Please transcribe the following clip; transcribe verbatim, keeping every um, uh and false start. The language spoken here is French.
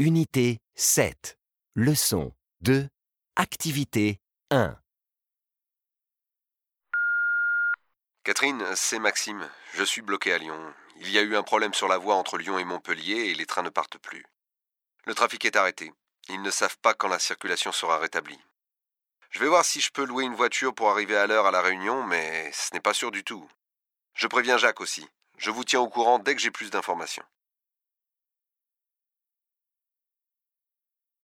Unité sept. Leçon deux. Activité un. Catherine, c'est Maxime. Je suis bloqué à Lyon. Il y a eu un problème sur la voie entre Lyon et Montpellier et les trains ne partent plus. Le trafic est arrêté. Ils ne savent pas quand la circulation sera rétablie. Je vais voir si je peux louer une voiture pour arriver à l'heure à la réunion, mais ce n'est pas sûr du tout. Je préviens Jacques aussi. Je vous tiens au courant dès que j'ai plus d'informations.